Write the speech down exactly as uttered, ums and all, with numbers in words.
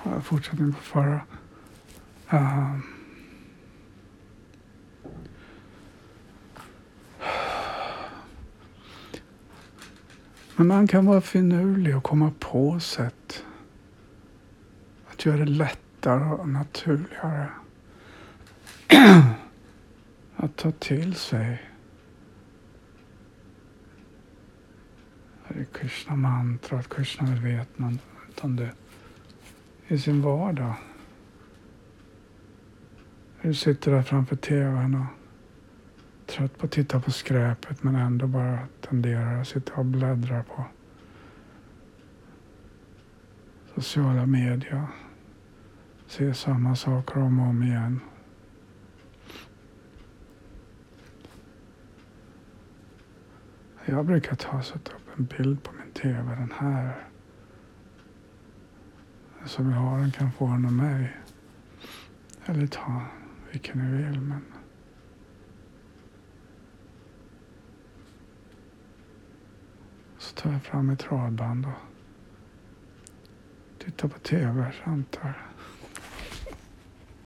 fortsättning på förra. Uh, men man kan vara finurlig och komma på sätt att göra det lättare och naturligare att ta till sig Krishna mantra, att Krishna medvetande i sin vardag. Du sitter där framför tvn och trött på att titta på skräpet men ändå bara tenderar att sitta och bläddra på sociala medier. Se samma saker om och om igen. Jag brukar ta sätta upp en bild på min tv, den här. Som vi har, den kan få den av mig. Eller ta vilken ni vill, men så tar jag fram ett radband och tittar på tv, antar.